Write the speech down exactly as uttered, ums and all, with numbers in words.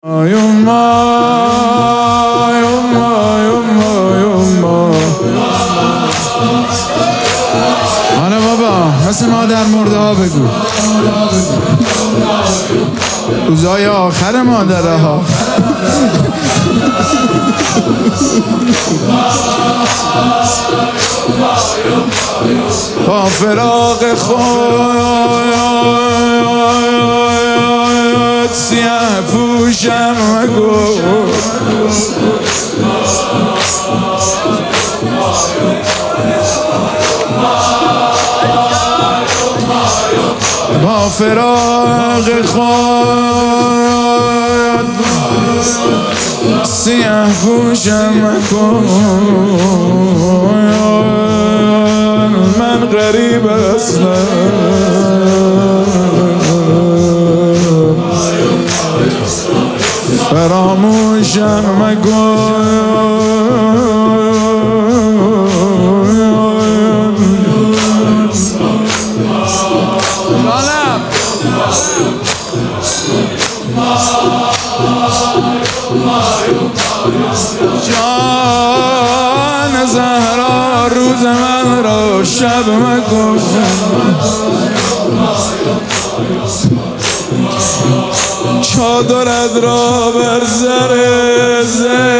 یما یما یما یما آره بابا مثل مادر مرده ها بگو روزای آخر مادره ها با فراق خود سیاه پوشم مگو با فراق خود سیاه پوشم مگو من غریب هستم فراموشم مگو جان زهرا روز من را شب مگو چادرت را بر سر زر